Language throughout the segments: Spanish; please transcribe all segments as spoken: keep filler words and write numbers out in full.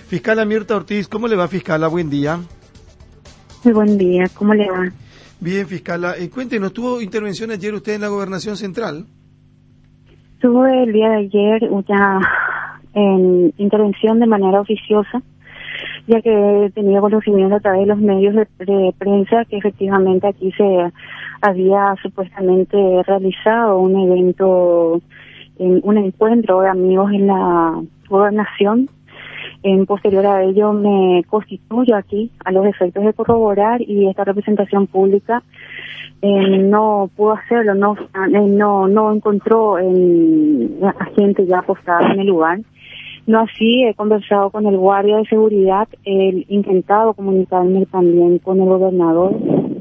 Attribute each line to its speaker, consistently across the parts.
Speaker 1: Fiscala Mirta Ortiz, ¿cómo le va, fiscala? Buen día.
Speaker 2: Muy buen día, ¿cómo le va?
Speaker 1: Bien, fiscala. Eh, cuéntenos, ¿tuvo intervención ayer usted en la Gobernación Central?
Speaker 2: Tuve el día de ayer una en, intervención de manera oficiosa, ya que tenía conocimiento a través de los medios de, de prensa que efectivamente aquí se había supuestamente realizado un evento, en, un encuentro de amigos en la Gobernación. En posterior a ello me constituyo aquí a los efectos de corroborar, y esta representación pública eh, no pudo hacerlo, no eh, no no encontró en, a gente ya apostada en el lugar. No así, he conversado con el guardia de seguridad, he intentado comunicarme también con el gobernador.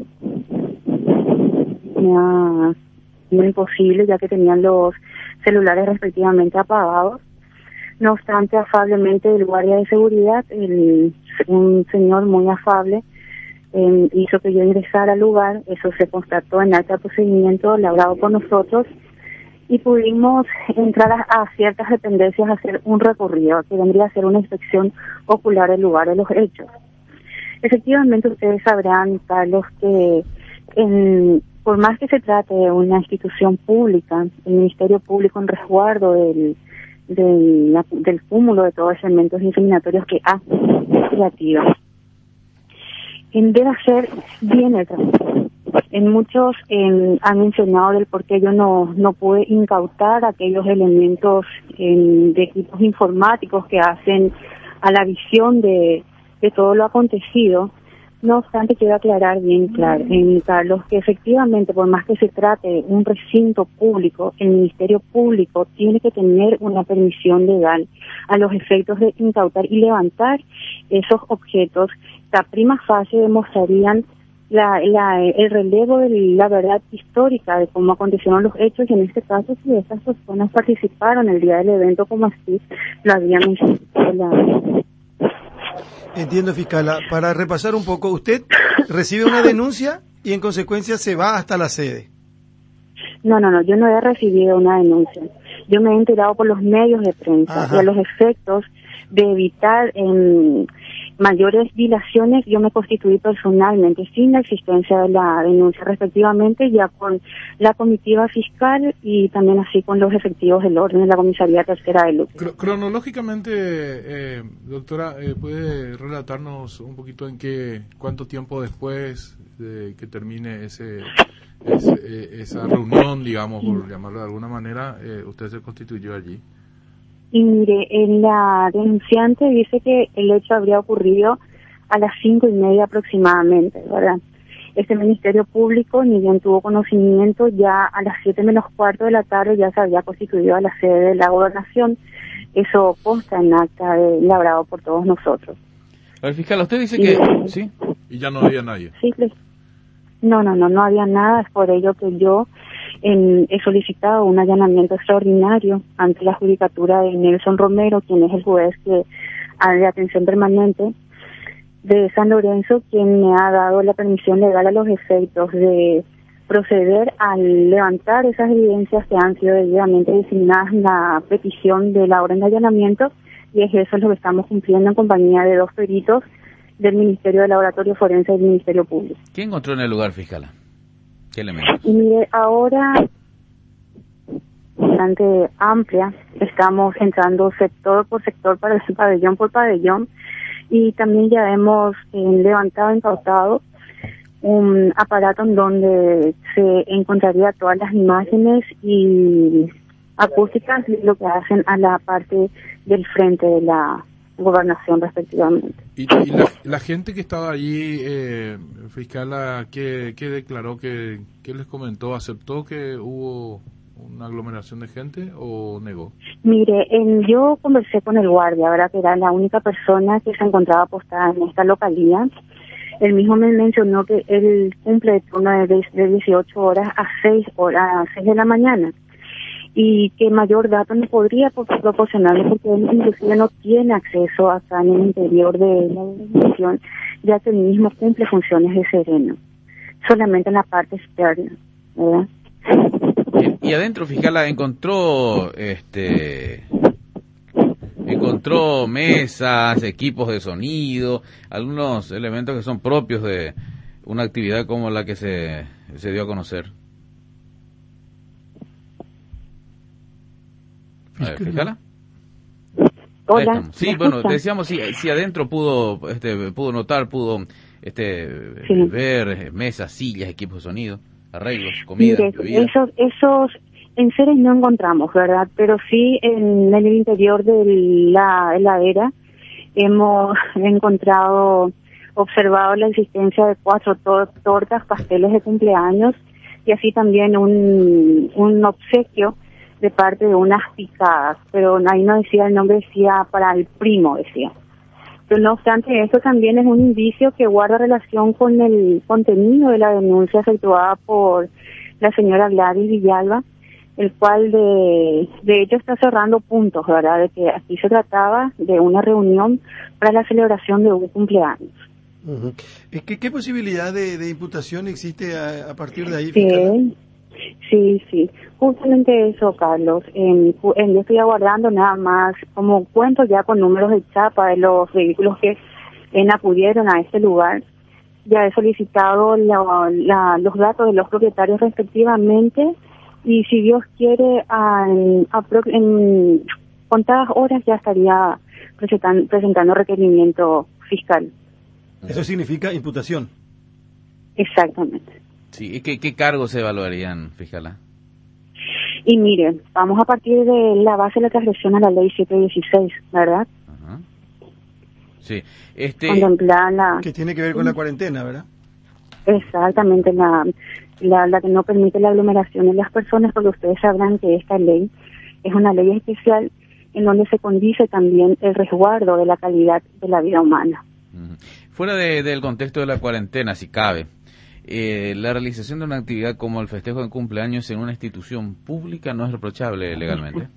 Speaker 2: Me ha sido imposible, ya que tenían los celulares respectivamente apagados. No obstante, afablemente el guardia de seguridad, el, un señor muy afable, eh, hizo que yo ingresara al lugar. Eso se constató en acta de procedimiento elaborado por nosotros, y pudimos entrar a, a ciertas dependencias a hacer un recorrido, que vendría a ser una inspección ocular del lugar de los hechos. Efectivamente, ustedes sabrán, Carlos, que en, por más que se trate de una institución pública, el Ministerio Público, en resguardo del Del, la, del cúmulo de todos los elementos incriminatorios que ha creativo, en debe hacer bien el trabajo. En muchos en, han mencionado del por qué yo no no pude incautar aquellos elementos en, de equipos informáticos que hacen a la visión de, de todo lo acontecido. No obstante, quiero aclarar bien claro, en Carlos, que efectivamente, por más que se trate de un recinto público, el Ministerio Público tiene que tener una permisión legal a los efectos de incautar y levantar esos objetos que a prima facie demostrarían la, la, el relevo de la verdad histórica de cómo acontecieron los hechos, y en este caso, si estas personas participaron el día del evento, como así lo había mencionado la...
Speaker 1: Entiendo, fiscala. Para repasar un poco, usted recibe una denuncia y en consecuencia se va hasta la sede.
Speaker 2: No, no, no, yo no he recibido una denuncia. Yo me he enterado por los medios de prensa. Ajá. Y a los efectos de evitar en mayores dilaciones, yo me constituí personalmente, sin la existencia de la denuncia, respectivamente, ya con la comitiva fiscal y también así con los efectivos del orden de la comisaría tercera de Luque.
Speaker 3: Cro- cronológicamente, eh, doctora, eh, ¿puede relatarnos un poquito en qué, cuánto tiempo después de que termine ese, ese eh, esa reunión, digamos, por llamarlo de alguna manera, eh, usted se constituyó allí?
Speaker 2: Y mire, en la denunciante dice que el hecho habría ocurrido a las cinco y media aproximadamente, ¿verdad? Este Ministerio Público, ni bien tuvo conocimiento, ya a las siete menos cuarto de la tarde ya se había constituido a la sede de la Gobernación. Eso consta en acta de, elaborado por todos nosotros.
Speaker 4: A ver, fiscal, usted dice
Speaker 2: y,
Speaker 4: que...
Speaker 2: eh,
Speaker 4: ¿Sí?
Speaker 3: Y ya no había nadie.
Speaker 2: Sí, no, no, no, no había nada. Es por ello que yo... En, he solicitado un allanamiento extraordinario ante la judicatura de Nelson Romero, quien es el juez que de atención permanente de San Lorenzo, quien me ha dado la permisión legal a los efectos de proceder al levantar esas evidencias que han sido debidamente designadas en la petición de la orden de allanamiento, y es eso lo que estamos cumpliendo en compañía de dos peritos del Ministerio de Laboratorio Forense y del Ministerio Público.
Speaker 4: ¿Qué encontró en el lugar, fiscal? ¿Qué elementos?
Speaker 2: Y mire, ahora, bastante amplia, estamos entrando sector por sector, para el pabellón por pabellón, y también ya hemos eh, levantado, incautado un aparato en donde se encontraría todas las imágenes y acústicas de lo que hacen a la parte del frente de la Gobernación, respectivamente.
Speaker 3: ¿Y, y la, la gente que estaba allí, eh, fiscal, qué, qué declaró, qué, qué les comentó? ¿Aceptó que hubo una aglomeración de gente o negó?
Speaker 2: Mire, en, yo conversé con el guardia, ¿verdad? Que era la única persona que se encontraba apostada en esta localidad. Él mismo me mencionó que él cumple de turno de, de dieciocho horas a seis horas, a seis de la mañana. Y que mayor dato no podría proporcionarle, porque él inclusive no tiene acceso acá en el interior de la organización, ya que él mismo cumple funciones de sereno, solamente en la parte externa, ¿verdad?
Speaker 4: Y, y adentro, fiscal, encontró este encontró mesas, equipos de sonido, algunos elementos que son propios de una actividad como la que se, se dio a conocer. A ver, fíjala.
Speaker 2: Hola.
Speaker 4: Sí, bueno, decíamos si, si adentro pudo, este, pudo notar, pudo, este,
Speaker 2: sí.
Speaker 4: ver mesas, sillas, equipos de sonido, arreglos, comida,
Speaker 2: Mire,
Speaker 4: bebida.
Speaker 2: esos, esos en seres no encontramos, ¿verdad? Pero sí en el interior de la heladera hemos encontrado, observado la existencia de cuatro tor tortas, pasteles de cumpleaños y así también un, un obsequio de parte de unas picadas, pero ahí no decía el nombre, decía para el primo, decía. Pero no obstante, esto también es un indicio que guarda relación con el contenido de la denuncia efectuada por la señora Gladys Villalba, el cual de, de hecho está cerrando puntos, ¿verdad? De que aquí se trataba de una reunión para la celebración de un cumpleaños.
Speaker 1: Uh-huh. ¿Qué, qué posibilidad de, de imputación existe a, a partir de ahí,
Speaker 2: Sí,
Speaker 1: fiscal?
Speaker 2: sí, sí. Justamente eso, Carlos. En, en, yo estoy aguardando nada más, como cuento ya con números de chapa de los vehículos que en acudieron a este lugar. Ya he solicitado la, la, los datos de los propietarios respectivamente y si Dios quiere, a, a, en contadas horas ya estaría presentan, presentando requerimiento fiscal.
Speaker 1: Eso significa imputación.
Speaker 2: Exactamente.
Speaker 4: Sí, ¿y qué, qué cargos se evaluarían, fíjala?
Speaker 2: Y miren, vamos a partir de la base de la transgresión a la ley siete dieciséis, ¿verdad?
Speaker 4: Ajá. Sí, este...
Speaker 2: Contemplar la...
Speaker 1: Que tiene que ver con la cuarentena, ¿verdad?
Speaker 2: Exactamente, la, la, la que no permite la aglomeración de las personas, porque ustedes sabrán que esta ley es una ley especial en donde se condice también el resguardo de la calidad de la vida humana.
Speaker 4: Uh-huh. Fuera de, del contexto de la cuarentena, si cabe, eh, la realización de una actividad como el festejo de cumpleaños en una institución pública no es reprochable legalmente.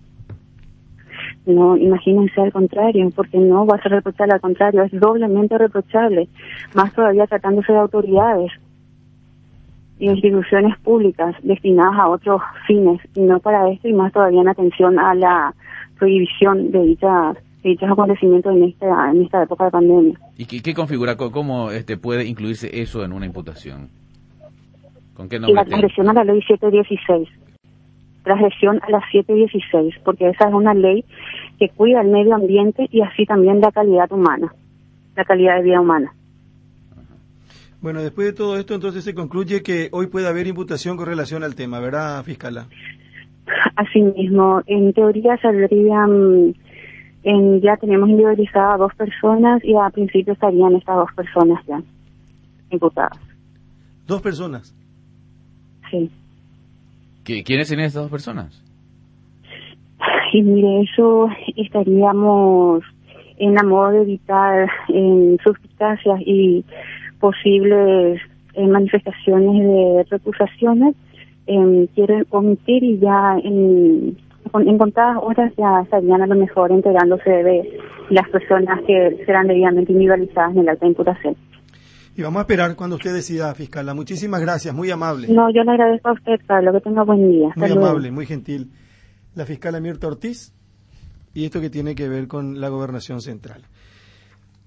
Speaker 2: No, imagínense al contrario, porque no va a ser reprochable, al contrario, es doblemente reprochable, más todavía tratándose de autoridades y instituciones públicas destinadas a otros fines, y no para esto, y más todavía en atención a la prohibición de dichas de dichos acontecimientos en esta en esta época de pandemia.
Speaker 4: ¿Y qué, qué configura, cómo este puede incluirse eso en una imputación? ¿Con qué nombre?
Speaker 2: La transgresión a la ley siete dieciséis. Transgresión a la siete dieciséis, porque esa es una ley que cuida el medio ambiente y así también la calidad humana, la calidad de vida humana.
Speaker 1: Bueno, después de todo esto, entonces se concluye que hoy puede haber imputación con relación al tema, ¿verdad, fiscala?
Speaker 2: Asimismo, en teoría saldrían, en, ya tenemos individualizadas a dos personas y a principio estarían estas dos personas ya imputadas.
Speaker 1: ¿Dos personas?
Speaker 2: Sí.
Speaker 4: ¿Quiénes serían estas dos personas?
Speaker 2: Y mire, eso estaríamos en la modo de evitar en suspicacias y posibles eh, manifestaciones de recusaciones, eh, quieren omitir y ya en, en contadas horas ya estarían a lo mejor enterándose de las personas que serán debidamente individualizadas en el acta de imputación.
Speaker 1: Y vamos a esperar cuando usted decida, fiscala. Muchísimas gracias, muy amable.
Speaker 2: No, yo le agradezco a usted, Carlos, que tenga buen día. Hasta
Speaker 1: muy
Speaker 2: luego.
Speaker 1: amable, muy gentil. La fiscala Mirta Ortiz, y esto que tiene que ver con la Gobernación Central.